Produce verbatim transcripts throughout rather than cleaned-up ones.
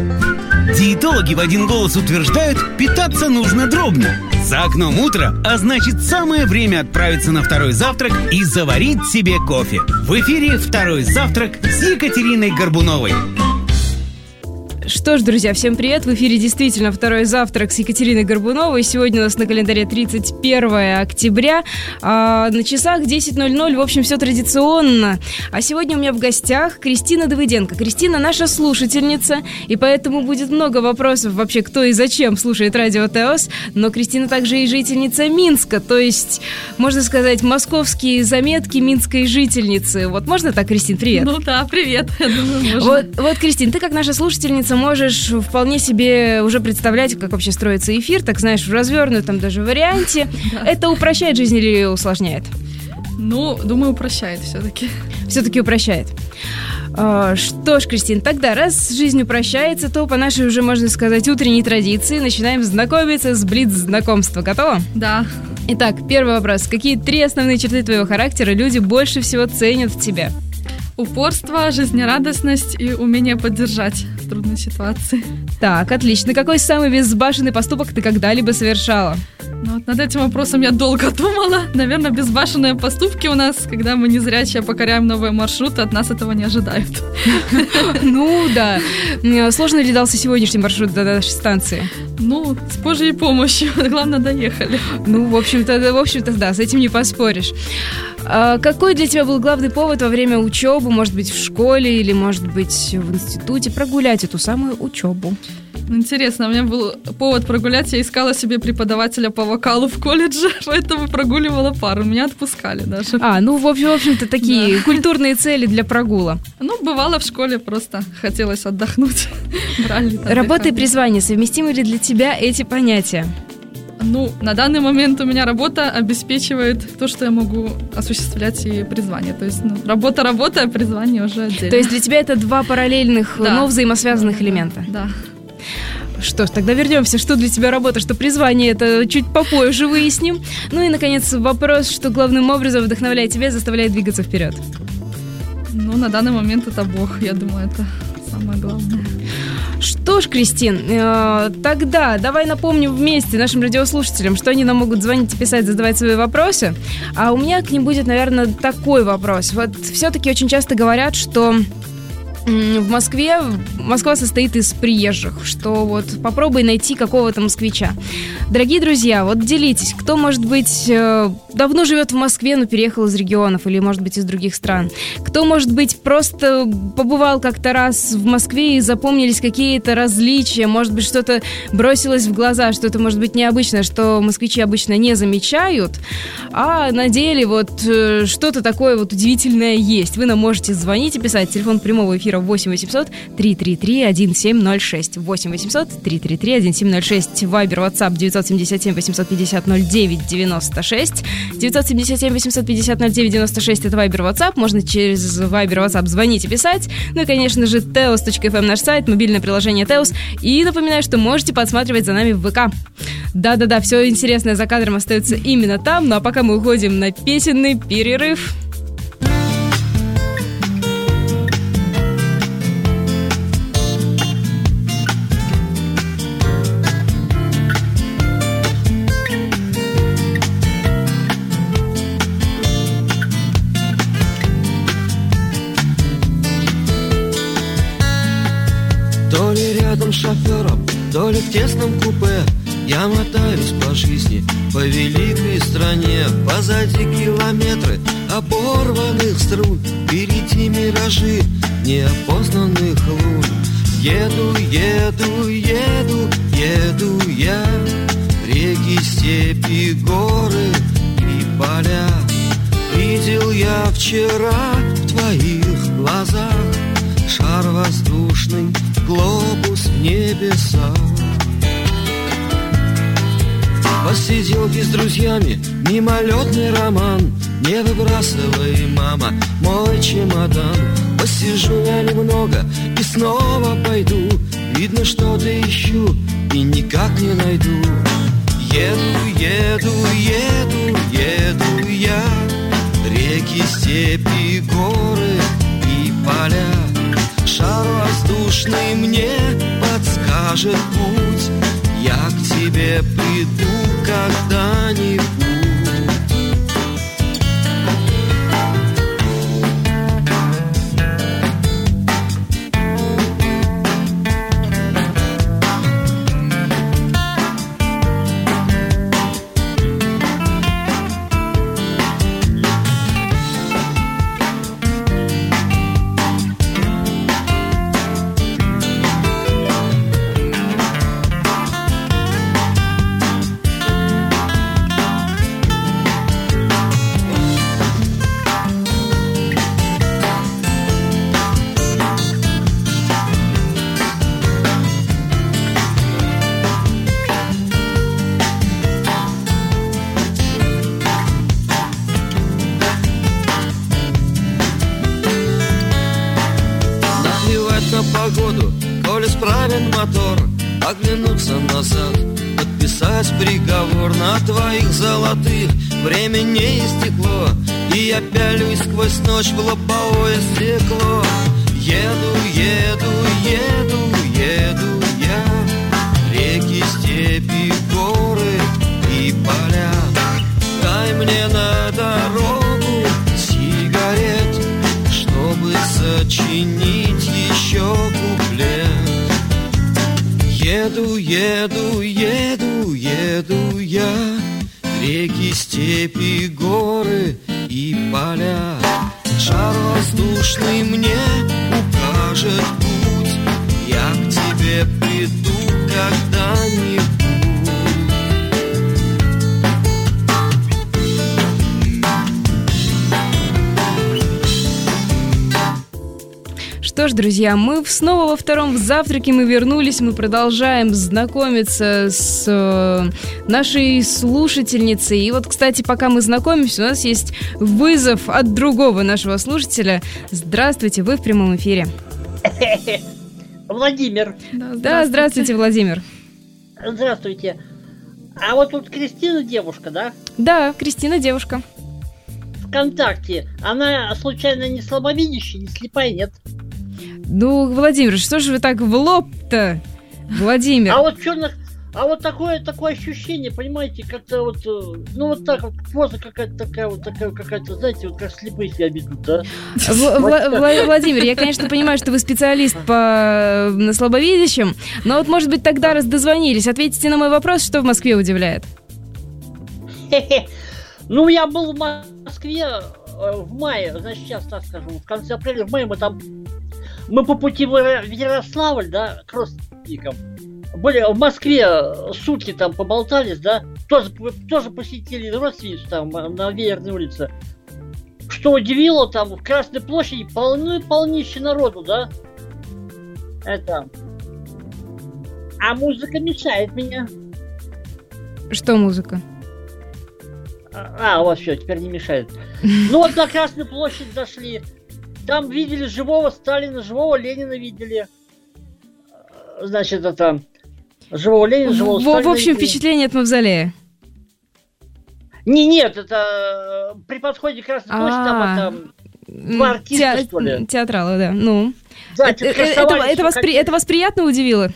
Диетологи в один голос утверждают, питаться нужно дробно. За окном утро, а значит самое время отправиться на второй завтрак и заварить себе кофе. В эфире «Второй завтрак» с Екатериной Горбуновой. Что ж, друзья, всем привет! В эфире действительно «Второй завтрак» с Екатериной Горбуновой. Сегодня у нас на календаре тридцать первое октября, а на часах десять ноль ноль. В общем, все традиционно. А сегодня у меня в гостях Кристина Давыденко. Кристина наша слушательница, и поэтому будет много вопросов вообще, кто и зачем слушает радио ТЭОС. Но Кристина также и жительница Минска, то есть, можно сказать, московские заметки минской жительницы. Вот можно так, Кристин? Привет! Ну да, привет! Я думаю, можно. Вот, вот, Кристин, ты как наша слушательница можешь вполне себе уже представлять, как вообще строится эфир, так знаешь, в развернутом даже варианте. Да. Это упрощает жизнь или усложняет? Ну, думаю, упрощает все-таки. Все-таки упрощает. Что ж, Кристин, тогда, раз жизнь упрощается, то по нашей уже, можно сказать, утренней традиции начинаем знакомиться с блиц-знакомства. Готова? Да. Итак, первый вопрос. Какие три основные черты твоего характера люди больше всего ценят в тебе? Упорство, жизнерадостность и умение поддержать в трудной ситуации. Так, отлично. Какой самый безбашенный поступок ты когда-либо совершала? Ну, вот над этим вопросом я долго думала. Наверное, безбашенные поступки у нас, когда мы незрячие покоряем новые маршруты, от нас этого не ожидают. Ну, да. Сложно ли дался сегодняшний маршрут до нашей станции? Ну, с Божьей помощью. Главное, доехали. Ну, в общем-то, в общем-то, да, с этим не поспоришь. А какой для тебя был главный повод во время учебы, может быть, в школе или, может быть, в институте, прогулять эту самую учебу? Интересно, у меня был повод прогулять, я искала себе преподавателя по вокалу в колледже, поэтому прогуливала пару, меня отпускали даже. А, ну, в, общем, в общем-то, такие да. культурные цели для прогула. Ну, бывало в школе, просто хотелось отдохнуть. Брали, Работа и призвание, совместимы ли для тебя эти понятия? Ну, на данный момент у меня работа обеспечивает то, что я могу осуществлять и призвание. То есть, ну, работа, работа, а призвание уже отдельно. То есть для тебя это два параллельных, да. но взаимосвязанных да, элемента? Да. Что ж, тогда вернемся. Что для тебя работа, что призвание, это чуть попозже выясним. Ну и, наконец, вопрос, что главным образом вдохновляет тебя и заставляет двигаться вперед? Ну, на данный момент это Бог, я думаю, это самое главное. Что ж, Кристин, э, тогда давай напомним вместе нашим радиослушателям, что они нам могут звонить и писать, задавать свои вопросы. А у меня к ним будет, наверное, такой вопрос. Вот все-таки очень часто говорят, что в Москве, Москва состоит из приезжих, что вот попробуй найти какого-то москвича. Дорогие друзья, вот делитесь, кто, может быть, давно живет в Москве, но переехал из регионов или, может быть, из других стран. Кто, может быть, просто побывал как-то раз в Москве и запомнились какие-то различия, может быть, что-то бросилось в глаза, что-то, может быть, необычное, что москвичи обычно не замечают, а на деле вот что-то такое вот удивительное есть. Вы нам можете звонить и писать. Телефон прямого эфира восемь восемьсот триста тридцать три одиннадцать семь ноль шесть. восемь восемьсот триста тридцать три одиннадцать семь ноль шесть. Вайбер, WhatsApp девять семь семь восемьсот пятьдесят ноль девять девяносто шесть. девять семь семь восемьсот пятьдесят ноль девять девяносто шесть. Это Вайбер, WhatsApp. Можно через Вайбер, WhatsApp звонить и писать. Ну и, конечно же, теос точка эф эм наш сайт, мобильное приложение ТЭОС. И напоминаю, что можете подсматривать за нами в ВК. Да-да-да, все интересное за кадром остается именно там. Ну а пока мы уходим на песенный перерыв. То ли рядом с шофером, то ли в тесном купе я мотаюсь по жизни, по великой стране. Позади километры оборванных струн, впереди миражи неопознанных лун. Еду, еду, еду, еду я, реки, степи, горы и поля. Видел я вчера в твоих глазах шар воздушный, глобус в небесах. Посиделки с друзьями, мимолетный роман. Не выбрасывай, мама, мой чемодан. Посижу я немного и снова пойду. Видно, что-то ищу и никак не найду. Еду, еду, еду, еду я. Реки, степи, горы и поля. Шар воздушный мне под укажет путь. Я к тебе приду когда-нибудь. погоду, коли справен мотор, оглянуться назад, подписать приговор на твоих золотых. Время не истекло, и я пялюсь сквозь ночь в лобовое стекло. Еду, еду, еду, еду я, реки, степи, горы и поля. Дай мне на дорогу сигарет, чтобы сочинить еще куплет. Еду, еду, еду, еду я, реки, степи, горы и поля. Шар воздушный мне укажет путь, я к тебе приду когда-нибудь. Что ж, друзья, мы снова во втором завтраке, мы вернулись, мы продолжаем знакомиться с э, нашей слушательницей. И вот, кстати, пока мы знакомимся, у нас есть вызов от другого нашего слушателя. Здравствуйте, вы в прямом эфире. Владимир. Да, здравствуйте. Да, здравствуйте, Владимир. Здравствуйте. А вот тут Кристина девушка, да? Да, Кристина девушка. ВКонтакте. Она случайно не слабовидящая, не слепая, нет? Ну, Владимир, что же вы так в лоб-то, Владимир? А вот что, а вот такое, такое ощущение, понимаете, как-то вот, ну вот так вот, поза какая-то такая вот, такая какая-то, знаете, вот как слепые себя ведут, да? Владимир, я, конечно, понимаю, что вы специалист по слабовидящим, но вот, может быть, тогда раз дозвонились, ответите на мой вопрос, что в Москве удивляет? Ну, я был в Москве в мае, значит, сейчас так скажу, в конце апреля, в мае мы там... Мы по пути в Ярославль, да, к родственникам. Были в Москве, сутки там поболтались, да. Тоже, тоже посетили родственницу там на Веерной улице. Что удивило, там в Красной площади полны, полнище народу, да. Это. А музыка мешает мне. Что музыка? А, вот все, теперь не мешает. Ну вот на Красную площадь зашли. Там видели живого Сталина, живого Ленина видели. Значит, это... Живого Ленина, живого в, Сталина В общем, видели. впечатление от мавзолея. Не, нет, это при подходе к Красной площади, там это... Два артиста, Те... что ли? Театралы, да. Ну. Да, это, это, это, вас при... это вас приятно удивило?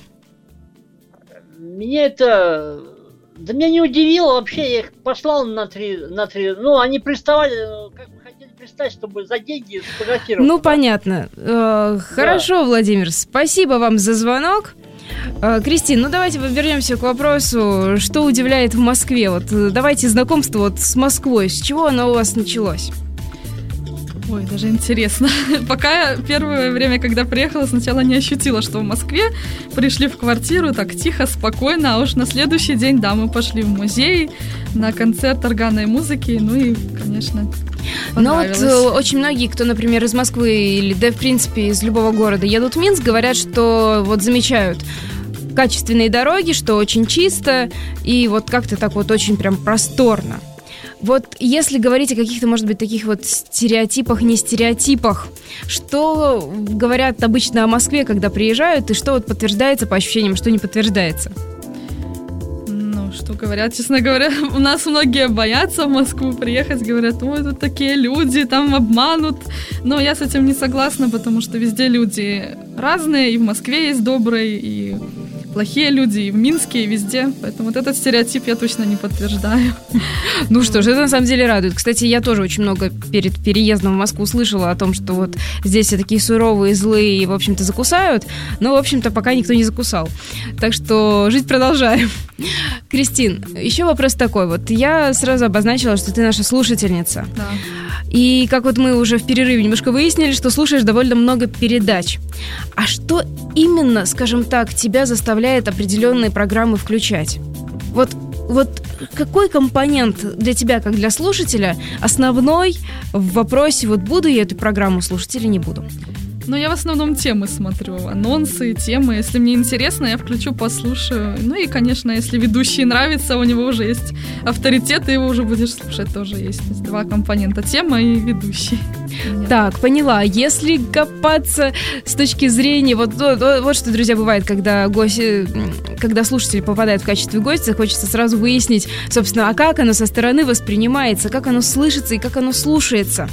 Меня это... Да меня не удивило вообще, я их послал на три... На три... Ну, они приставали... Как бы хотели пристать, чтобы за деньги сфотографировать. Ну, понятно. Э, хорошо, да. Владимир, спасибо вам за звонок. Э, Кристин, ну давайте вернемся к вопросу, что удивляет в Москве. Вот давайте знакомство вот с Москвой. С чего оно у вас началось? Ой, даже интересно. Пока я первое время, когда приехала, сначала не ощутила, что в Москве. Пришли в квартиру так тихо, спокойно, а уж на следующий день, да, мы пошли в музей, на концерт органной музыки, ну и, конечно, понравилось. Но вот очень многие, кто, например, из Москвы или, да, в принципе, из любого города едут в Минск, говорят, что вот замечают качественные дороги, что очень чисто и вот как-то так вот очень прям просторно. Вот если говорить о каких-то, может быть, таких вот стереотипах, не стереотипах, что говорят обычно о Москве, когда приезжают, и что вот подтверждается по ощущениям, что не подтверждается? Ну, что говорят, честно говоря, у нас многие боятся в Москву приехать, говорят, ой, тут такие люди, там обманут. Но я с этим не согласна, потому что везде люди разные, и в Москве есть добрые, и плохие люди и в Минске, и везде. Поэтому вот этот стереотип я точно не подтверждаю. Ну что ж, это на самом деле радует. Кстати, я тоже очень много перед переездом в Москву слышала о том, что вот здесь все такие суровые, злые и, в общем-то, закусают. Но, в общем-то, пока никто не закусал. Так что жить продолжаем. Кристин, еще вопрос такой. Вот я сразу обозначила, что ты наша слушательница. Да. И как вот мы уже в перерыве немножко выяснили, что слушаешь довольно много передач. А что именно, скажем так, тебя заставляет определенные программы включать? Вот, вот какой компонент для тебя, как для слушателя, основной в вопросе, вот буду я эту программу слушать или не буду? Но я в основном темы смотрю, анонсы, темы. Если мне интересно, я включу, послушаю. Ну и, конечно, если ведущий нравится, у него уже есть авторитет, ты его уже будешь слушать, тоже есть. То есть два компонента, тема и ведущий. Так, поняла. Если копаться с точки зрения... Вот, вот, вот что, друзья, бывает, когда, гости, когда слушатель попадает в качестве гостя, хочется сразу выяснить, собственно, а как оно со стороны воспринимается, как оно слышится и как оно слушается.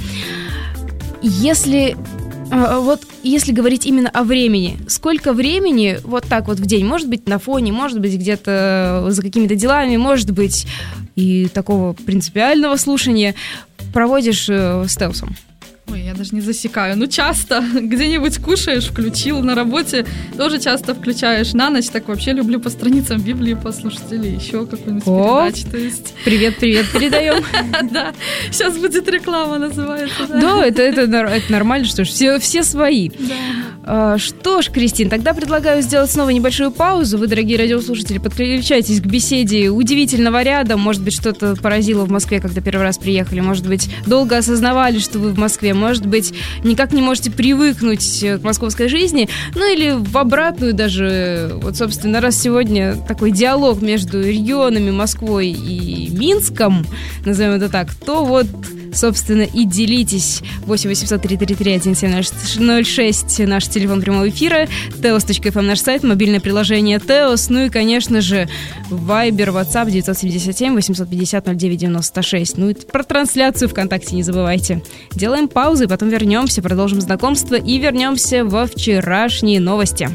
Если... Вот если говорить именно о времени, сколько времени вот так вот в день, может быть на фоне, может быть где-то за какими-то делами, может быть и такого принципиального слушания проводишь с Теосом? Ой, я даже не засекаю. Ну, часто. Где-нибудь кушаешь, включил. На работе тоже часто включаешь. На ночь так вообще люблю по страницам Библии послушать или еще какую-нибудь передачу. То есть... Привет-привет передаем. Да, сейчас будет реклама, называется. Да, это нормально, что ж, все свои. Что ж, Кристин, тогда предлагаю сделать снова небольшую паузу. Вы, дорогие радиослушатели, подключайтесь к беседе удивительного ряда. Может быть, что-то поразило в Москве, когда первый раз приехали. Может быть, долго осознавали, что вы в Москве. Может быть, никак не можете привыкнуть к московской жизни, ну или в обратную даже. Вот, собственно, раз сегодня такой диалог между регионами, Москвой и Минском, назовем это так, то вот, собственно, и делитесь. восемь восемьсот три три три один семь ноль шесть наш телефон прямого эфира, теос точка эф эм наш сайт, мобильное приложение Теос, ну и, конечно же, Вайбер, WhatsApp девять семь семь восемьсот пятьдесят ноль девять девяносто шесть. Ну и про трансляцию ВКонтакте не забывайте. Делаем паузу, потом вернемся, продолжим знакомство и вернемся во вчерашние новости.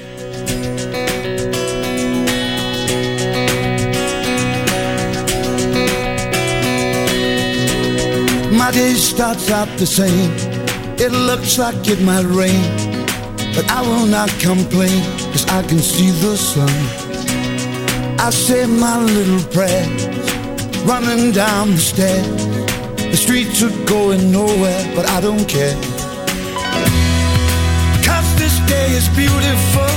My day starts out the same. It looks like it might rain, but I will not complain, 'cause I can see the sun. I say my little prayers, running down the stairs. The streets are going nowhere, but I don't care, 'cause this day is beautiful.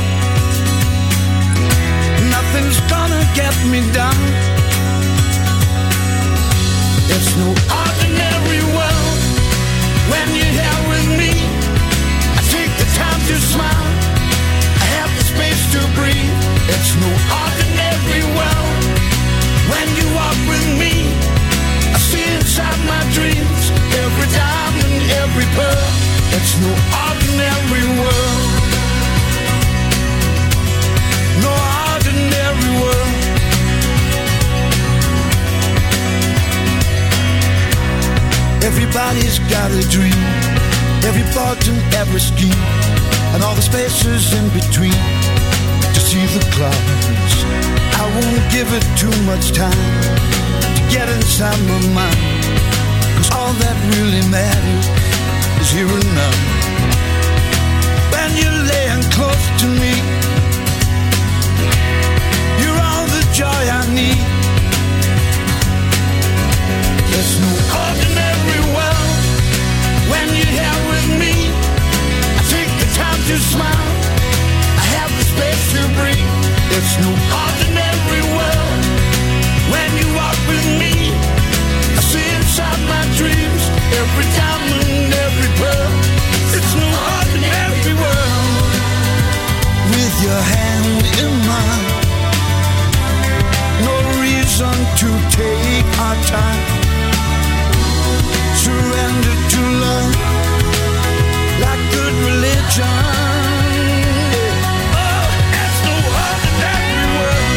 Nothing's gonna get me down. It's no ordinary world when you're here with me. I take the time to smile, I have the space to breathe. It's no ordinary world when you walk with me. I see inside my dreams every diamond, every pearl. It's no ordinary world, no ordinary world. Everybody's got a dream, every thought and every scheme, and all the spaces in between to see the clouds. I won't give it too much time to get inside my mind, 'cause all that really matters is here and now. When you're laying close to me, you're all the joy I need. There's no ordinary world when you're here with me. I take the time to smile, I have the space to breathe. It's no ordinary world when you walk with me. I see inside my dreams every diamond, every pearl. It's no ordinary world. With your hand in mine, no reason to take our time. Surrender to love like good religion. Oh, it's no ordinary world.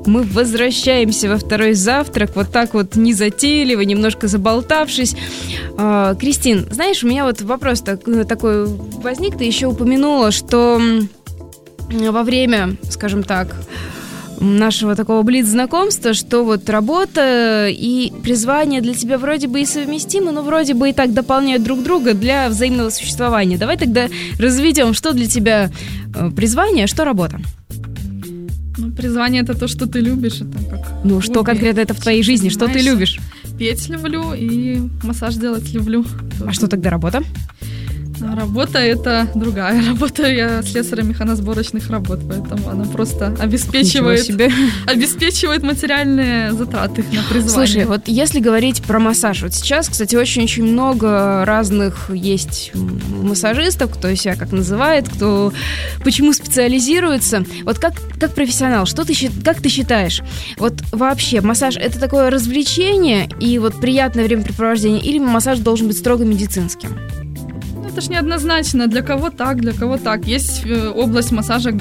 мы возвращаемся во второй завтрак, вот так вот незатейливо, немножко заболтавшись. А, Кристин, знаешь, у меня вот вопрос так, такой возник, ты еще упомянула, что во время, скажем так, нашего такого блиц-знакомства, что вот работа и призвание для тебя вроде бы и совместимы, но вроде бы и так дополняют друг друга для взаимного существования. Давай тогда разведем, что для тебя призвание, а что работа. Ну, призвание — это то, что ты любишь. Это как ну, что хобби. Конкретно это в твоей жизни? Что ты любишь? Петь люблю и массаж делать люблю. А что тогда работа? Работа — это другая работа. Я слесарем механосборочных работ, поэтому она просто обеспечивает, обеспечивает материальные затраты на призвание. Слушай, вот если говорить про массаж, вот сейчас, кстати, очень-очень много разных есть массажистов, кто себя как называет, кто почему специализируется. Вот как, как профессионал, что ты, как ты считаешь, вот вообще массаж — это такое развлечение и вот приятное времяпрепровождение, или массаж должен быть строго медицинским? Это ж неоднозначно. Для кого так, для кого так. Есть область массажа,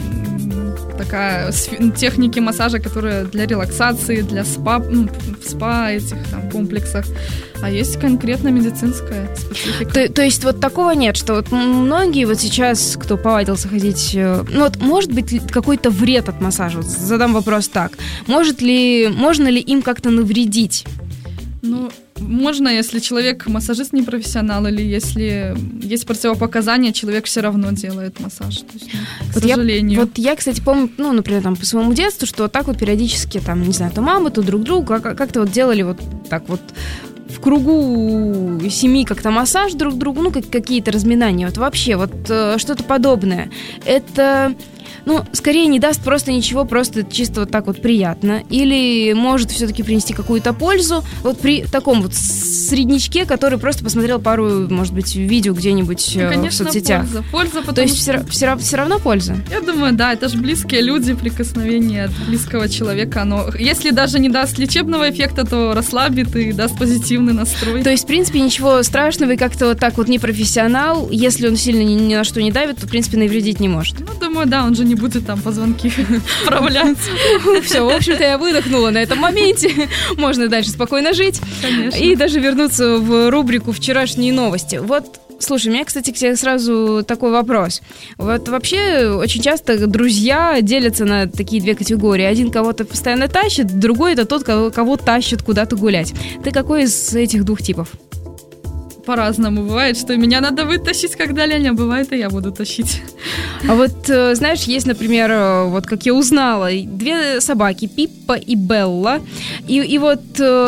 такая, техники массажа, которые для релаксации, для спа, ну, в спа этих там комплексах. А есть конкретно медицинская специфика. То, то есть вот такого нет, что вот многие вот сейчас, кто повадился ходить, ну вот может быть какой-то вред от массажа? Вот задам вопрос так. Может ли, можно ли им как-то навредить? Ну, можно, если человек массажист не профессионал, или если есть противопоказания, человек все равно делает массаж. То есть, ну, к вот сожалению. Я, вот я, кстати, помню, ну, например, там, по своему детству, что вот так вот периодически, там, не знаю, то мамы, то друг другу как- как-то вот делали вот так вот в кругу семьи как-то массаж друг другу, ну, как- какие-то разминания. Вот вообще вот э, что-то подобное. Это... Ну, скорее не даст просто ничего, просто чисто вот так вот приятно. Или может все-таки принести какую-то пользу. Вот при таком вот среднячке, который просто посмотрел пару, может быть, видео где-нибудь ну, конечно, в соцсетях. Польза. Польза, потому То есть что... все, все, все равно польза? Я думаю, да, это же близкие люди, прикосновение от близкого человека. Оно, если даже не даст лечебного эффекта, то расслабит и даст позитивный настрой. То есть, в принципе, ничего страшного, и как-то вот так вот не профессионал, если он сильно ни, ни на что не давит, то, в принципе, навредить не может. Ну, думаю, да, он же не будет там позвонки вправлять. Все, в общем-то, я выдохнула на этом моменте. Можно дальше спокойно жить. Конечно. И даже вернуться в рубрику «Вчерашние новости». Вот, слушай, у меня, кстати, к тебе сразу такой вопрос. Вот вообще очень часто друзья делятся на такие две категории. Один кого-то постоянно тащит, другой это тот, кого, кого тащит куда-то гулять. Ты какой из этих двух типов? По-разному. Бывает, что меня надо вытащить, когда Леня, бывает, и я буду тащить. А вот, знаешь, есть, например, вот как я узнала, две собаки, Пиппа и Белла. И, и вот...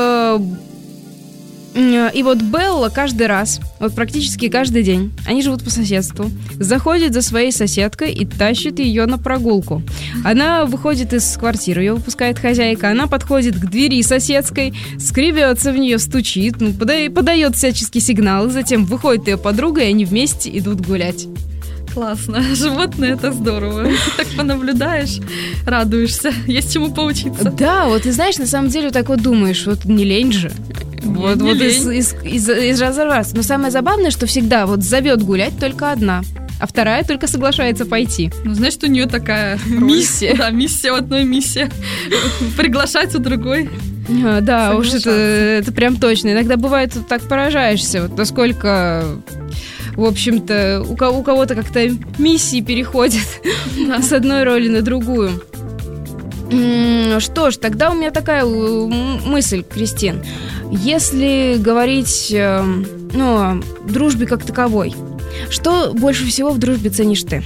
И вот Белла каждый раз, вот практически каждый день, они живут по соседству, заходит за своей соседкой и тащит ее на прогулку. Она выходит из квартиры, ее выпускает хозяйка, она подходит к двери соседской, скребется в нее, стучит, ну, подает, подает всяческие сигналы, затем выходит ее подруга, и они вместе идут гулять. Классно. Животные — это здорово. Ты так понаблюдаешь, радуешься. Есть чему поучиться. Да, вот ты знаешь, на самом деле так вот думаешь, вот не лень же. Вот, не вот лень. из, из, из, из раза в раз. Но самое забавное, что всегда вот зовет гулять только одна, а вторая только соглашается пойти. Ну, значит, у нее такая миссия. Да, миссия в одной миссии. Приглашать у другой. А, да, уж это, это прям точно. Иногда бывает, вот так поражаешься, вот насколько... В общем-то, у, у кого-то как-то миссии переходят да. с одной роли на другую. Что ж, тогда у меня такая мысль, Кристин. Если говорить ну, о дружбе как таковой, что больше всего в дружбе ценишь ты?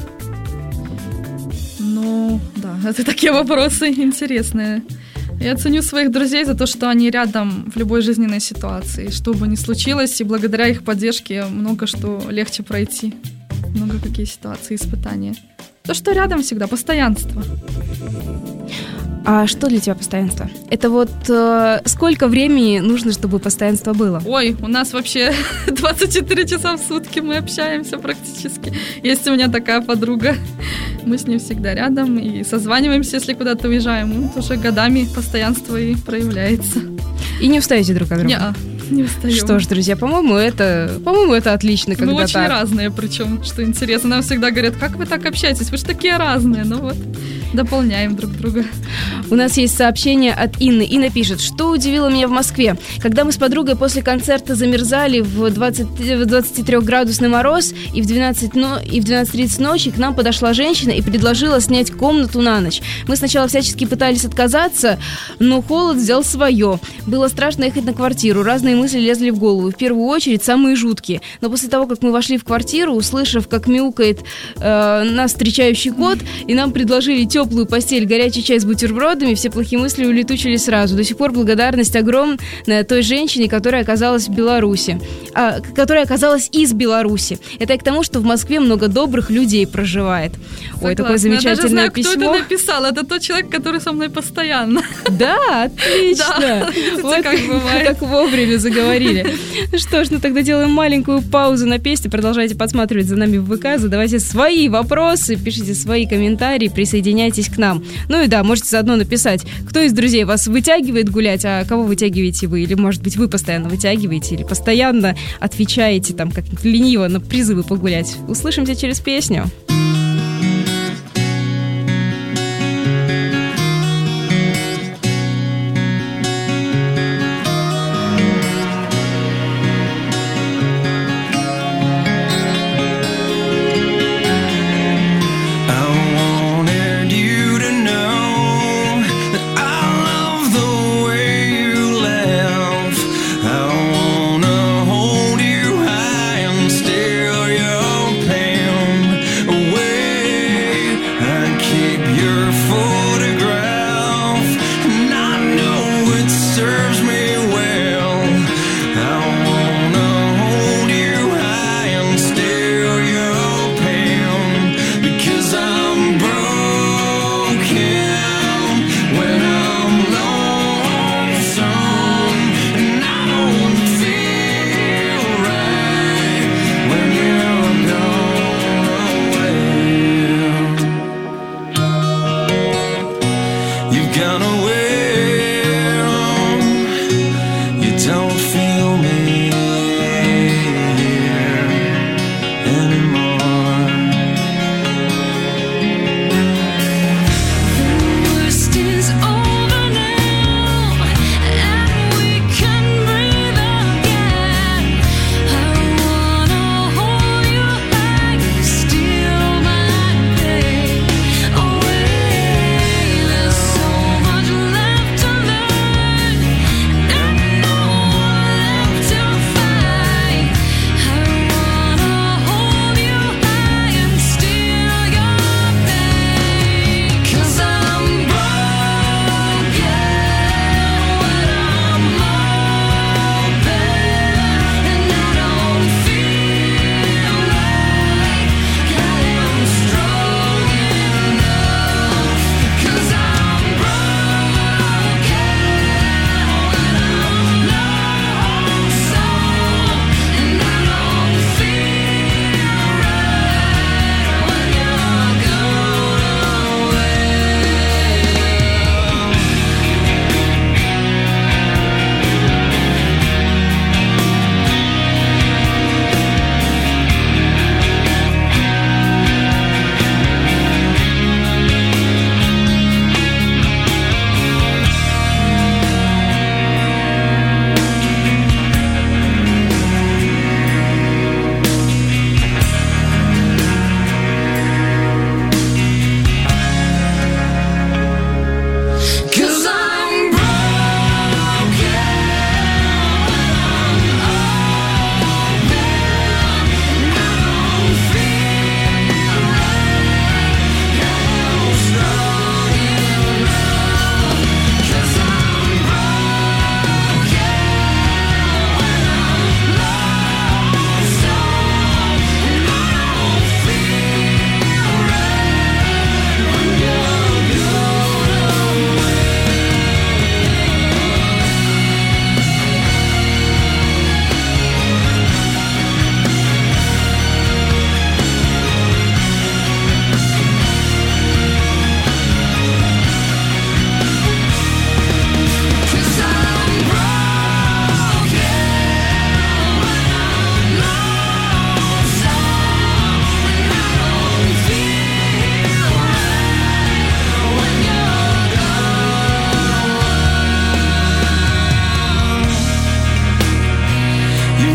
Ну, да, это такие вопросы интересные. Я ценю своих друзей за то, что они рядом в любой жизненной ситуации. Что бы ни случилось, и благодаря их поддержке много что легче пройти. Много какие ситуации, испытания. То, что рядом всегда, постоянство. А что для тебя постоянство? Это вот э, сколько времени нужно, чтобы постоянство было? Ой, у нас вообще двадцать четыре часа в сутки мы общаемся практически. Есть у меня такая подруга. Мы с ней всегда рядом и созваниваемся, если куда-то уезжаем. Ну, уже годами постоянство и проявляется. И не устаете друг от друга? Не-а, не устаем. Что ж, друзья, по-моему, это, по-моему, это отлично, когда мы очень так. разные, причем, что интересно. Нам всегда говорят, как вы так общаетесь? Вы же такие разные. Ну вот, Дополняем друг друга. У нас есть сообщение от Инны. Инна пишет, что удивило меня в Москве. Когда мы с подругой после концерта замерзали в двадцатитрёхградусный мороз, и в двенадцать, но... и в двенадцать тридцать ночи к нам подошла женщина и предложила снять комнату на ночь. Мы сначала всячески пытались отказаться, но холод взял свое. Было страшно ехать на квартиру, разные мысли лезли в голову. В первую очередь самые жуткие. Но после того, как мы вошли в квартиру, услышав, как мяукает э, нас встречающий кот, и нам предложили теплую постель, горячий чай с бутербродами, все плохие мысли улетучились сразу. До сих пор благодарность огромная той женщине, которая оказалась в Беларуси, а, которая оказалась из Беларуси. Это и к тому, что в Москве много добрых людей проживает. Согласна. Ой, такое замечательное Я даже знаю, письмо. кто это написал. Это тот человек, который со мной постоянно. Да, отлично. Да, вот как бывает. Как вовремя заговорили. Что ж, ну тогда делаем маленькую паузу на песне. Продолжайте подсматривать за нами в ВК, задавайте свои вопросы, пишите свои комментарии, присоединяйтесь к нам. Ну и да, можете заодно написать, кто из друзей вас вытягивает гулять, а кого вытягиваете вы. Или, может быть, вы постоянно вытягиваете, или постоянно отвечаете там как-нибудь лениво на призывы погулять. Услышимся через песню. Hold you high and steal your pain.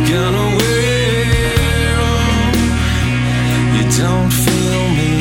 get away. You don't feel me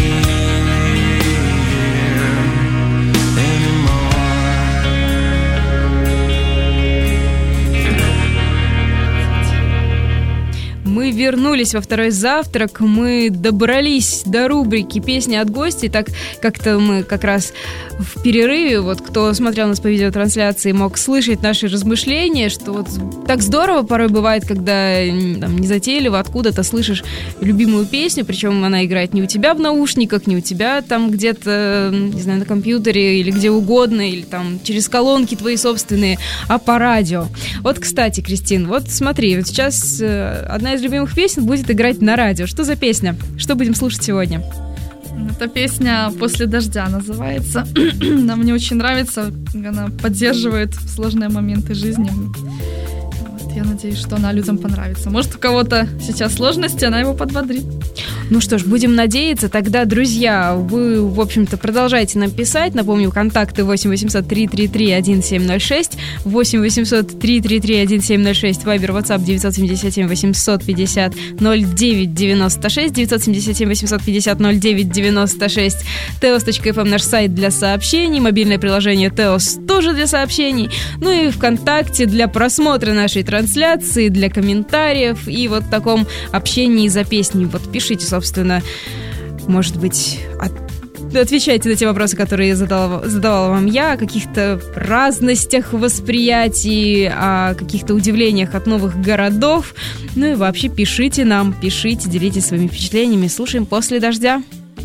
Мы вернулись во второй завтрак, мы добрались до рубрики «Песни от гостей». Так как-то мы как раз в перерыве, вот кто смотрел нас по видеотрансляции, мог слышать наши размышления, что вот так здорово порой бывает, когда там, незатейливо откуда-то слышишь любимую песню, причем она играет не у тебя в наушниках, не у тебя там где-то, не знаю, на компьютере или где угодно, или там через колонки твои собственные, а по радио. Вот, кстати, Кристин, вот смотри, вот сейчас одна из любимых песен будет играть на радио. Что за песня? Что будем слушать сегодня? Эта песня «После дождя» называется. Она мне очень нравится. Она поддерживает сложные моменты жизни. Вот, я надеюсь, что она людям понравится. Может, у кого-то сейчас сложности, она его подбодрит. Ну что ж, будем надеяться. Тогда, друзья, вы, в общем-то, продолжайте нам писать. Напомню, контакты восемь восемьсот три три три один семь ноль шесть, восемь восемьсот три три три один семь ноль шесть, Вайбер, WhatsApp девять семь семь восемьсот пятьдесят ноль девять девяносто шесть, девять семь семь восемьсот пятьдесят ноль девять девяносто шесть, теос точка эф эм наш сайт для сообщений, мобильное приложение Теос тоже для сообщений, ну и ВКонтакте для просмотра нашей трансляции, для комментариев и вот в таком общении за песней. Вот пишите, собственно, может быть, от... отвечайте на те вопросы, которые задала, задавала вам я, о каких-то разностях восприятий, о каких-то удивлениях от новых городов. Ну и вообще пишите нам, пишите, делитесь своими впечатлениями. Слушаем «После дождя».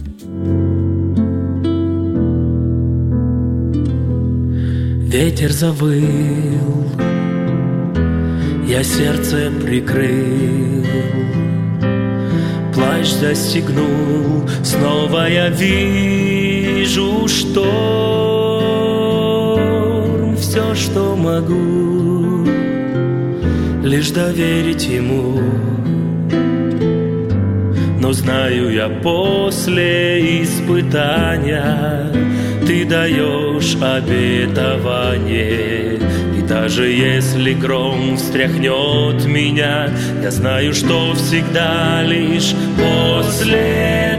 Ветер завыл, я сердце прикрыл, плащ застегнул, снова я вижу шторм. Все, что могу, лишь доверить ему. Но знаю я, после испытания ты даешь обетование. И даже если гром встряхнет меня, я знаю, что всегда лишь после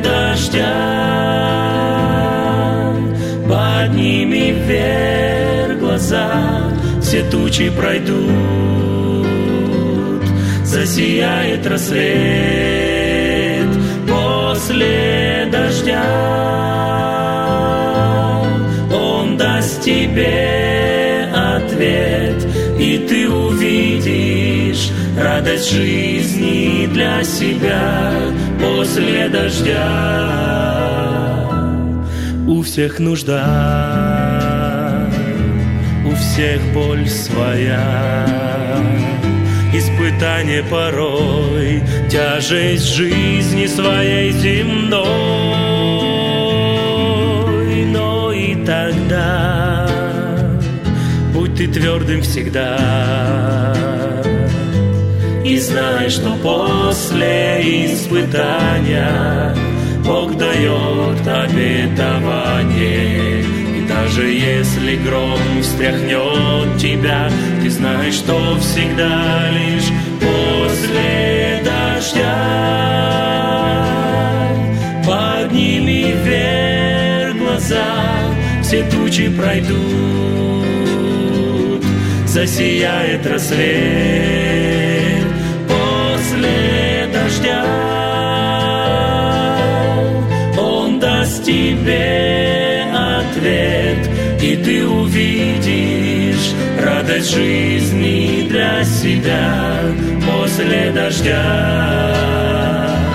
дождя. Подними вверх глаза, все тучи пройдут, засияет рассвет после дождя. Он даст тебе ответ, и ты увидишь радость жизни для себя после дождя. У всех нужда, у всех боль своя, испытание порой, тяжесть жизни своей земной. Но и тогда будь ты твердым всегда, и знай, что после испытания Бог дает обетование. И даже если гром встряхнет тебя, ты знаешь, что всегда лишь после дождя. Подними вверх глаза, все тучи пройдут, засияет рассвет после дождя. Он даст тебе ответ, и ты увидишь радость жизни для себя после дождя.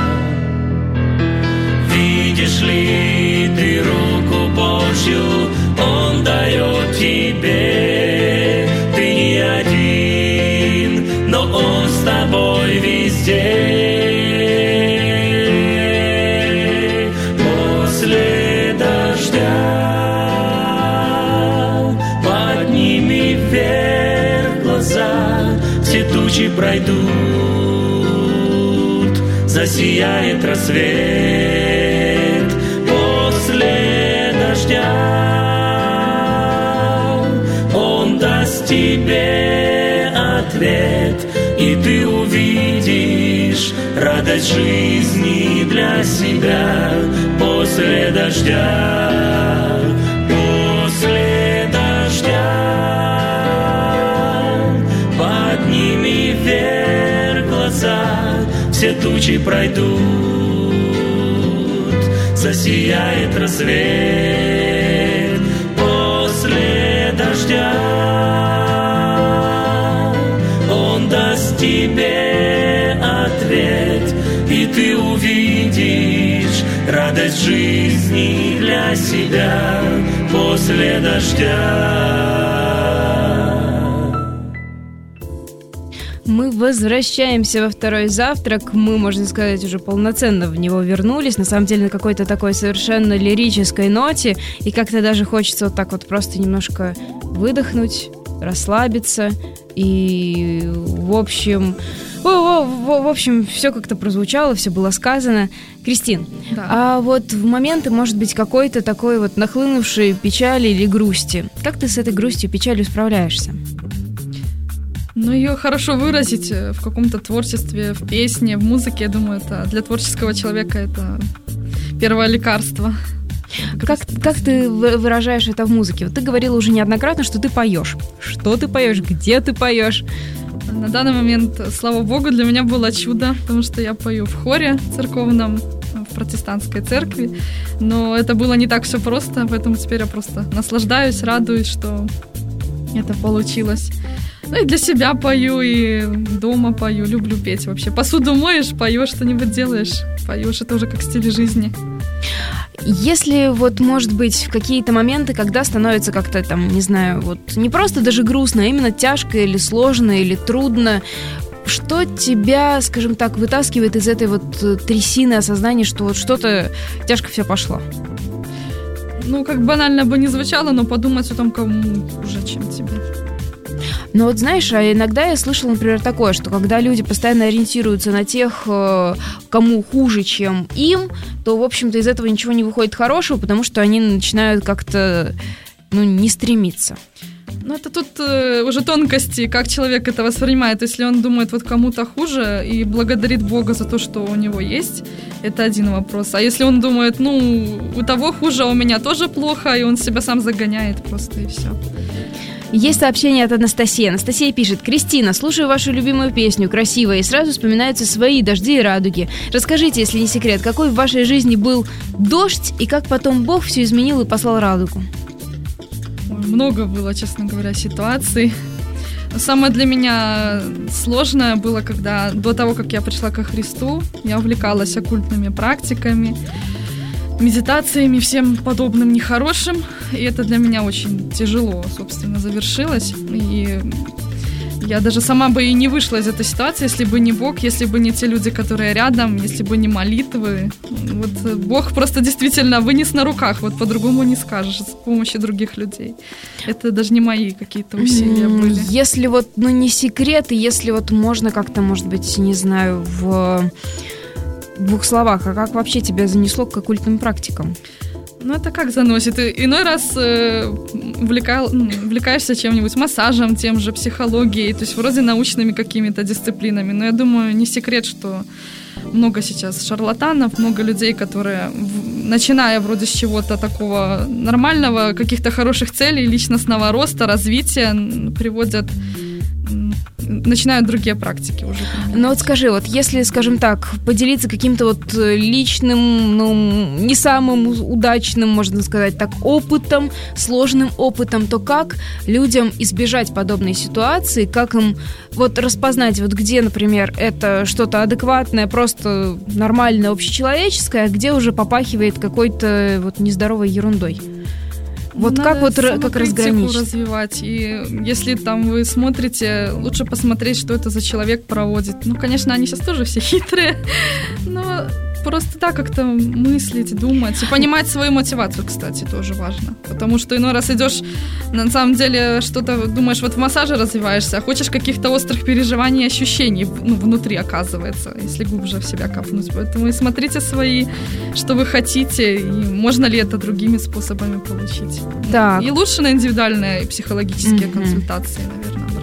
Видишь ли ты руку Божью, Он дает тебе. Ты не один, но Он с тобой везде. После дождя подними вверх глаза, все тучи пройдут, засияет рассвет после дождя. Он даст тебе ответ, и ты увидишь радость жизни для себя после дождя, после дождя. Подними вверх глаза, все тучи пройдут, засияет рассвет после дождя. Он даст тебе ответ, и ты увидишь радость жизни для себя после дождя. Мы возвращаемся во второй завтрак. Мы, можно сказать, уже полноценно в него вернулись. На самом деле на какой-то такой совершенно лирической ноте. И как-то даже хочется вот так вот просто немножко выдохнуть, расслабиться. И, в общем... В, в, в общем, все как-то прозвучало, все было сказано. Кристин, да. А вот в моменты, может быть, какой-то такой вот нахлынувшей печали или грусти, как ты с этой грустью и печалью справляешься? Ну, ее хорошо выразить в каком-то творчестве, в песне, в музыке, я думаю, это для творческого человека это первое лекарство. Как, как ты выражаешь это в музыке? Вот ты говорила уже неоднократно, что ты поешь. Что ты поешь? Где ты поешь? На данный момент, слава богу, для меня было чудо, потому что я пою в хоре церковном, в протестантской церкви, но это было не так все просто, поэтому теперь я просто наслаждаюсь, радуюсь, что это получилось. Ну и для себя пою, и дома пою, люблю петь вообще. Посуду моешь, поешь, что-нибудь делаешь, поешь, это уже как стиль жизни. Если вот, может быть, в какие-то моменты, когда становится как-то там, не знаю, вот не просто даже грустно, а именно тяжко или сложно, или трудно, что тебя, скажем так, вытаскивает из этой вот трясины осознания, что вот что-то тяжко все пошло? Ну, как банально бы не звучало, но подумать о том, кому хуже, чем тебе. Но вот знаешь, а иногда я слышала, например, такое, что когда люди постоянно ориентируются на тех, кому хуже, чем им, то, в общем-то, из этого ничего не выходит хорошего, потому что они начинают как-то, ну, не стремиться. Ну, это тут э, уже тонкости, как человек это воспринимает. Если он думает, вот кому-то хуже и благодарит Бога за то, что у него есть, это один вопрос. А если он думает, ну, у того хуже, а у меня тоже плохо, и он себя сам загоняет просто, и все. Есть сообщение от Анастасии. Анастасия пишет: «Кристина, слушаю вашу любимую песню, красивая, и сразу вспоминаются свои дожди и радуги. Расскажите, если не секрет, какой в вашей жизни был дождь, и как потом Бог все изменил и послал радугу?» Ой, много было, честно говоря, ситуаций. Самое для меня сложное было, когда до того, как я пришла ко Христу, я увлекалась оккультными практиками, медитациями, всем подобным нехорошим. И это для меня очень тяжело, собственно, завершилось. И я даже сама бы и не вышла из этой ситуации, если бы не Бог, если бы не те люди, которые рядом, если бы не молитвы. Вот Бог просто действительно вынес на руках, вот по-другому не скажешь, с помощью других людей. Это даже не мои какие-то усилия были. Если вот, ну не секрет, и если вот можно как-то, может быть, не знаю, в двух словах, а как вообще тебя занесло к оккультным практикам? Ну, это как заносит. И, иной раз э, увлекал, ну, увлекаешься чем-нибудь, массажем, тем же, психологией, то есть вроде научными какими-то дисциплинами. Но я думаю, не секрет, что много сейчас шарлатанов, много людей, которые, в, начиная вроде с чего-то такого нормального, каких-то хороших целей, личностного роста, развития, приводят... начинают другие практики уже. Ну вот скажи, вот если, скажем так, поделиться каким-то вот личным, ну, не самым удачным, можно сказать так, опытом, сложным опытом, то как людям избежать подобной ситуации, как им вот распознать, вот где, например, это что-то адекватное, просто нормальное, общечеловеческое, а где уже попахивает какой-то вот нездоровой ерундой? Вот Надо как вот как разграничить? Развивать. И если там вы смотрите, лучше посмотреть, что это за человек проводит. Ну, конечно, они сейчас тоже все хитрые, но просто так как-то мыслить, думать и понимать свою мотивацию, кстати, тоже важно. Потому что иной раз идешь, на самом деле, что-то думаешь, вот в массаже развиваешься, а хочешь каких-то острых переживаний и ощущений, ну, внутри, оказывается, если глубже в себя копнуть. Поэтому и смотрите свои, что вы хотите, и можно ли это другими способами получить. Так. И лучше на индивидуальные психологические mm-hmm. консультации, наверное, обращаться.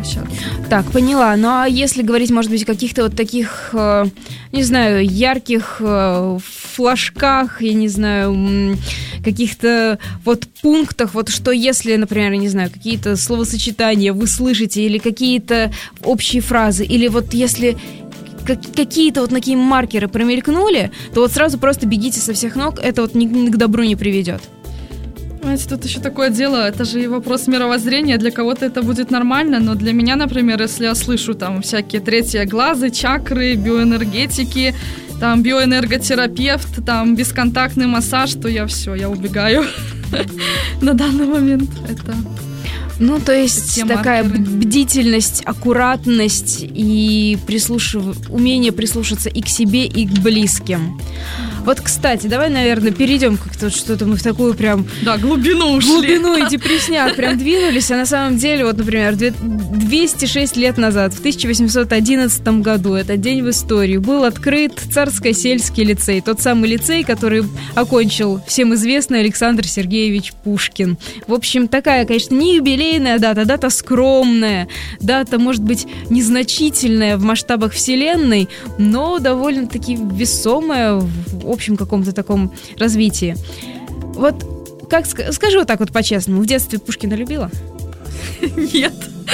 общаться. Так, поняла. Ну а если говорить, может быть, о каких-то вот таких, э, не знаю, ярких э, флажках, я не знаю, м, каких-то вот пунктах, вот что если, например, я не знаю, какие-то словосочетания вы слышите или какие-то общие фразы, или вот если какие-то вот такие маркеры промелькнули, то вот сразу просто бегите со всех ног, это вот ни, ни к добру не приведет. Знаете, тут еще такое дело, это же и вопрос мировоззрения, для кого-то это будет нормально, но для меня, например, если я слышу там всякие третьи глазы, чакры, биоэнергетики, там биоэнерготерапевт, там бесконтактный массаж, то я все, я убегаю на данный момент. Это... Ну, то есть такая бдительность, аккуратность и прислушив... умение прислушаться и к себе, и к близким. Вот, кстати, давай, наверное, перейдем как-то что-то мы в такую прям... Да, глубину ушли. Глубину и депресняк прям двинулись, а на самом деле, вот, например, двести шесть лет назад, в тысяча восемьсот одиннадцатом году, этот день в истории, был открыт Царско-сельский лицей, тот самый лицей, который окончил всем известный Александр Сергеевич Пушкин. В общем, такая, конечно, не юбилейная дата, дата скромная, дата, может быть, незначительная в масштабах Вселенной, но довольно-таки весомая в общем каком-то таком развитии. Вот, как скажи вот так вот по-честному, в детстве Пушкина любила? Нет.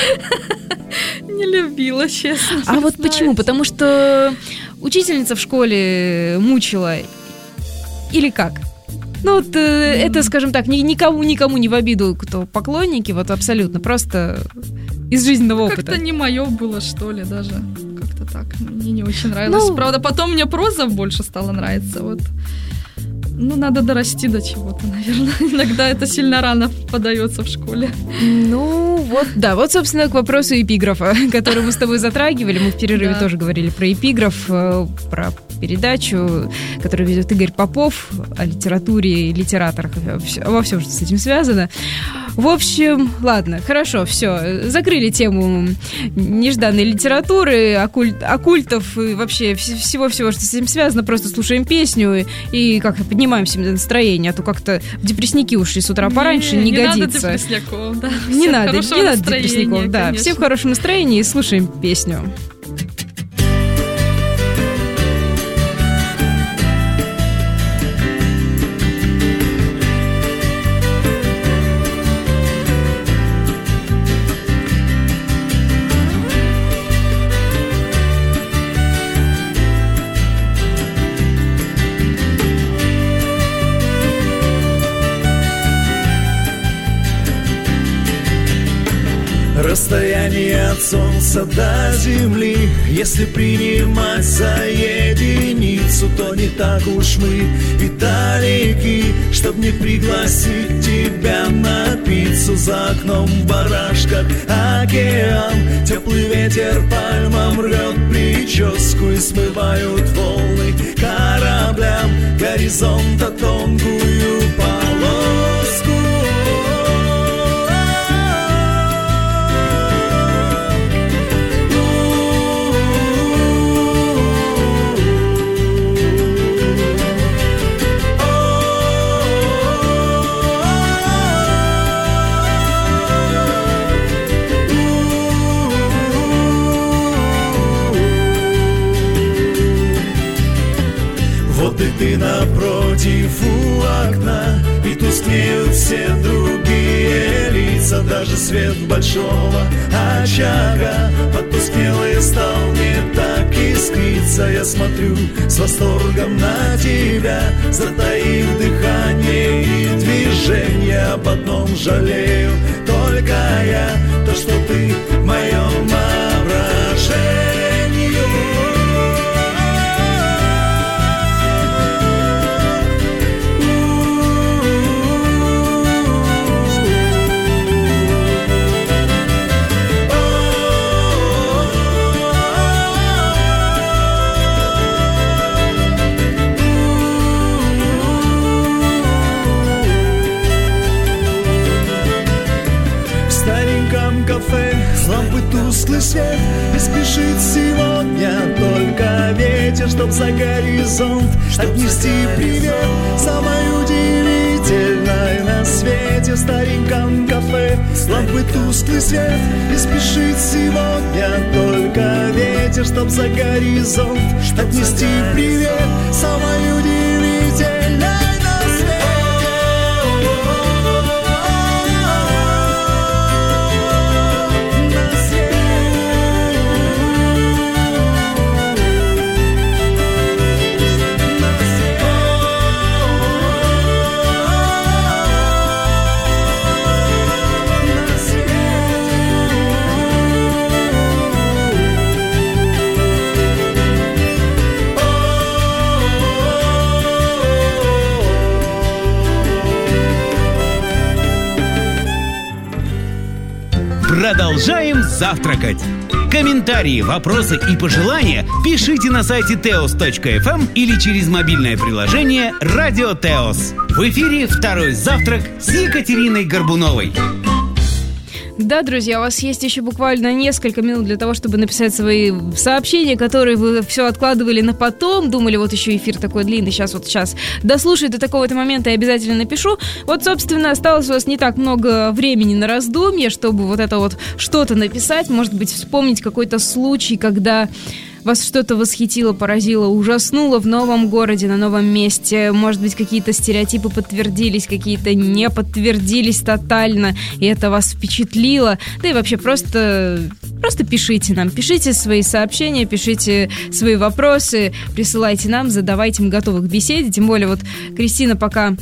Не любила, честно. А вот почему? Потому что учительница в школе мучила или как? Ну вот э, mm. это, скажем так, ни, никому, никому не в обиду, кто поклонники, вот абсолютно, просто из жизненного опыта. Как-то не мое было, что ли, даже. Как-то так. Мне не очень нравилось. Ну, правда, потом мне проза больше стала нравиться. Вот. Ну, надо дорасти до чего-то, наверное. Иногда это сильно рано подается в школе. Ну, вот, да. Вот, собственно, к вопросу эпиграфа, который мы с тобой затрагивали. Мы в перерыве да. тоже говорили про эпиграф, про передачу, которую ведет Игорь Попов о литературе и литераторах, во всем, что с этим связано. В общем, ладно, хорошо, все. Закрыли тему нежданной литературы, оккульт, оккультов и вообще всего-всего, что с этим связано. Просто слушаем песню и как-то поднимаем себе настроение, а то как-то в депрессники ушли с утра пораньше, не, не, не годится. Надо депрессняков, да. Не надо, не надо депрессняков, да. Конечно. Все в хорошем настроении и слушаем песню. Расстояние от солнца до земли, если принимать за единицу, то не так уж мы и далеки, чтоб не пригласить тебя на пиццу. За окном бараш, как океан, теплый ветер пальмам рвет прическу и смывают волны кораблям горизонта тонкую полоску. Вот и ты напротив у окна, и тускнеют все другие лица. Даже свет большого очага потускнел и стал не так искриться. Я смотрю с восторгом на тебя, затаив дыхание и движение. Об одном жалею только я, то, что ты в моем воображении. Лампы тусклый свет, и спешит сегодня только ветер, чтоб за горизонт отнести привет самой удивительной на свете. В стареньком кафе тьмы. Лампы тусклый свет, и спешит сегодня только ветер, чтоб за горизонт отнести привет самой удивительной на свете. На свете. Продолжаем завтракать. Комментарии, вопросы и пожелания пишите на сайте теос точка эф эм или через мобильное приложение «Радио Теос». В эфире «Второй завтрак» с Екатериной Горбуновой. Да, друзья, у вас есть еще буквально несколько минут для того, чтобы написать свои сообщения, которые вы все откладывали на потом. Думали, вот еще эфир такой длинный, сейчас вот сейчас дослушаю до такого-то момента и обязательно напишу. Вот, собственно, осталось у вас не так много времени на раздумье, чтобы вот это вот что-то написать. Может быть, вспомнить какой-то случай, когда вас что-то восхитило, поразило, ужаснуло в новом городе, на новом месте. Может быть, какие-то стереотипы подтвердились, какие-то не подтвердились тотально, и это вас впечатлило. Да и вообще просто, просто пишите нам, пишите свои сообщения, пишите свои вопросы, присылайте нам, задавайте, мы готовы к беседе. Тем более вот Кристина, пока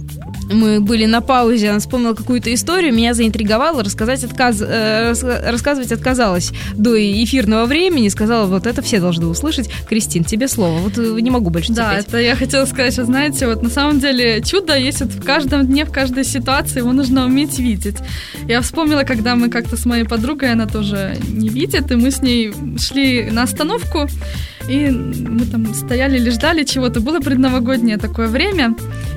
мы были на паузе, она вспомнила какую-то историю, меня заинтриговало, рассказать отказ... э, рассказывать отказалась до эфирного времени, сказала, вот это все должны услышать. Кристин, тебе слово, вот не могу больше терпеть. Да, это я хотела сказать, что, знаете, вот на самом деле чудо есть вот в каждом дне, в каждой ситуации, его нужно уметь видеть. Я вспомнила, когда мы как-то с моей подругой, она тоже не видит, и мы с ней шли на остановку, и мы там стояли или ждали чего-то, было предновогоднее такое время,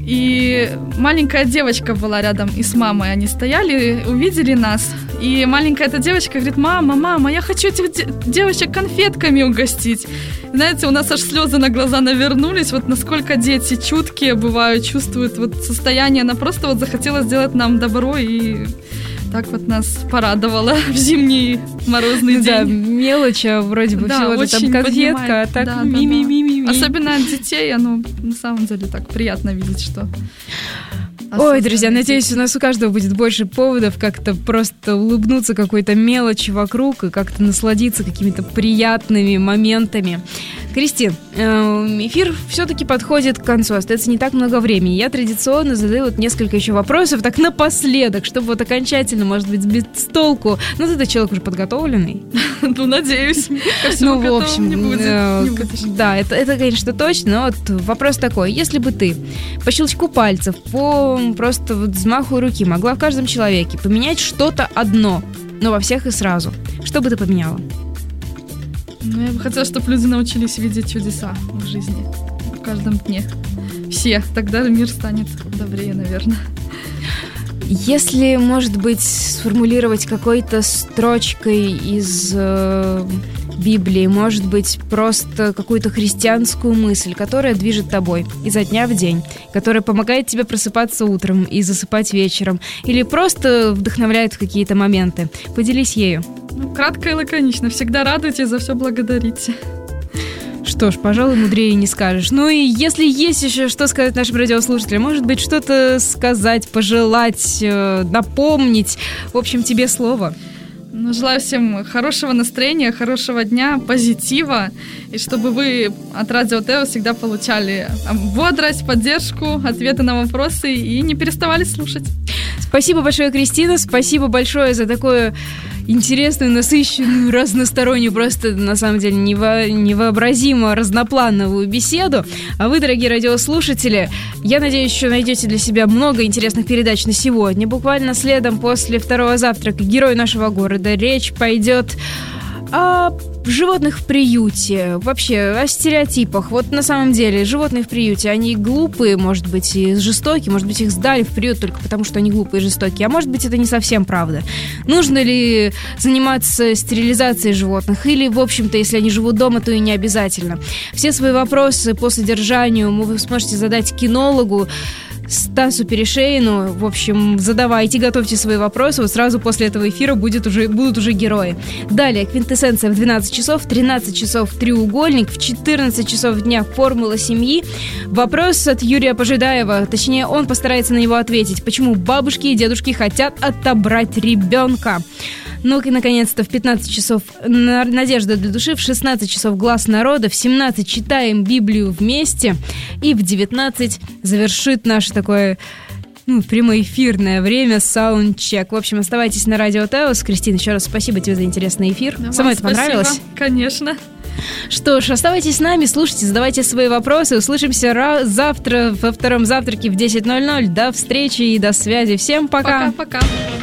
и маленькая девочка была рядом и с мамой, они стояли, увидели нас, и маленькая эта девочка говорит: мама, мама, я хочу этих де- девочек конфетками угостить. Знаете, у нас аж слезы на глаза навернулись, вот насколько дети чуткие бывают, чувствуют вот состояние, она просто вот захотела сделать нам добро, и так вот нас порадовало в зимний морозный день. Да, мелочь, а вроде бы да, всего там конфетка, поднимает. а так да, ми-ми-ми-ми-ми. Да, да. Особенно от детей, оно на самом деле так приятно видеть, что... Ой, друзья, надеюсь, у нас у каждого будет больше поводов как-то просто улыбнуться какой-то мелочи вокруг и как-то насладиться какими-то приятными моментами. Кристин, эфир все-таки подходит к концу, остается не так много времени. Я традиционно задаю вот несколько еще вопросов, так напоследок, чтобы вот окончательно, может быть, сбить с толку. Но ты человек уже подготовленный. Ну, надеюсь. Ну, в общем, да, это, конечно, точно. Но вот вопрос такой. Если бы ты по щелчку пальцев, по просто вот взмаху руки могла в каждом человеке поменять что-то одно, но во всех и сразу, что бы ты поменяла? Ну, я бы хотела, чтобы люди научились видеть чудеса в жизни, в каждом дне. Все, тогда мир станет добрее, наверное. Если, может быть, сформулировать какой-то строчкой из э, Библии, может быть, просто какую-то христианскую мысль, которая движет тобой изо дня в день, которая помогает тебе просыпаться утром и засыпать вечером, или просто вдохновляет в какие-то моменты. Поделись ею. Ну, кратко и лаконично. Всегда радуйтесь, за все благодарите. Что ж, пожалуй, мудрее не скажешь. Ну и если есть еще что сказать нашим радиослушателям, может быть, что-то сказать, пожелать, напомнить. В общем, тебе слово. Ну, желаю всем хорошего настроения, хорошего дня, позитива, и чтобы вы от Радио Теос всегда получали бодрость, поддержку, ответы на вопросы и не переставали слушать. Спасибо большое, Кристина, спасибо большое за такую интересную, насыщенную, разностороннюю, просто, на самом деле, нево- невообразимо разноплановую беседу. А вы, дорогие радиослушатели, я надеюсь, еще найдете для себя много интересных передач на сегодня. Буквально следом после второго завтрака «Герой нашего города» речь пойдет о животных в приюте, вообще о стереотипах. Вот на самом деле животные в приюте, они глупые, может быть, и жестокие, может быть, их сдали в приют только потому, что они глупые и жестокие, а может быть, это не совсем правда. Нужно ли заниматься стерилизацией животных или, в общем-то, если они живут дома, то и не обязательно. Все свои вопросы по содержанию вы сможете задать кинологу. Стасу Перешеину. В общем, задавайте, готовьте свои вопросы. Вот сразу после этого эфира будет уже, будут уже герои. Далее квинтэссенция в двенадцать часов, в тринадцать часов треугольник, в четырнадцать часов дня формула семьи. Вопрос от Юрия Пожидаева, точнее, он постарается на него ответить. Почему бабушки и дедушки хотят отобрать ребенка? Ну и, наконец-то, в пятнадцать часов «Надежда для души», в шестнадцать часов «Глас народа», в семнадцать читаем Библию вместе, и в девятнадцать завершит наше такое, ну, прямоэфирное время саундчек. В общем, оставайтесь на Радио Теос. Кристина, еще раз спасибо тебе за интересный эфир. Да, Самой это спасибо. понравилось? Конечно. Что ж, оставайтесь с нами, слушайте, задавайте свои вопросы. Услышимся завтра во втором завтраке в десять ноль ноль. До встречи и до связи. Всем пока. Пока-пока.